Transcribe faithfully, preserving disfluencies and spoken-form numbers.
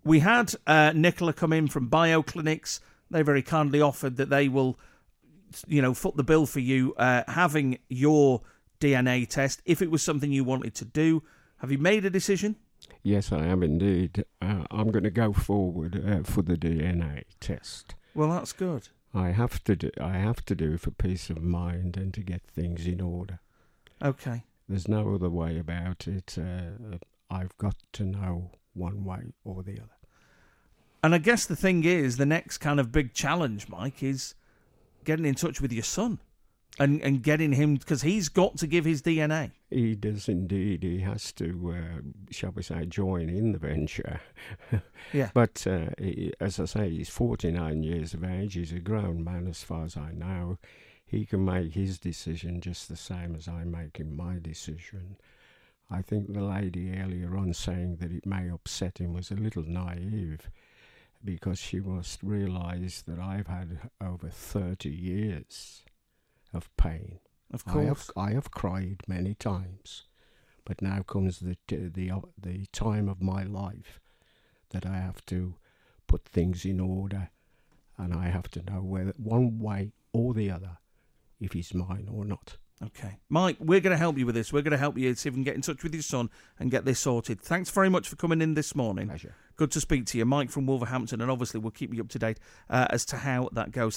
We had uh, Nicola come in from BioClinics. They very kindly offered that they will, you know, foot the bill for you uh, having your D N A test if it was something you wanted to do. Have you made a decision? Yes, I am indeed. Uh, I'm going to go forward uh, for the D N A test. Well, that's good. I have to do. I have to do it for peace of mind and to get things in order. Okay. There's no other way about it. Uh, I've got to know one way or the other. And I guess the thing is, the next kind of big challenge, Mike, is getting in touch with your son and, and getting him, because he's got to give his D N A. He does indeed. He has to, uh, shall we say, join in the venture. Yeah. But uh, he, as I say, he's forty-nine years of age. He's a grown man as far as I know. He can make his decision just the same as I'm making my decision. I think the lady earlier on saying that it may upset him was a little naive, because she must realise that I've had over thirty years of pain. Of I course. have, I have cried many times, but now comes the, the, the time of my life that I have to put things in order, and I have to know whether one way or the other if he's mine or not. Okay. Mike, we're going to help you with this. We're going to help you see if we can get in touch with your son and get this sorted. Thanks very much for coming in this morning. Pleasure. Good to speak to you. Mike from Wolverhampton, and obviously we'll keep you up to date uh, as to how that goes.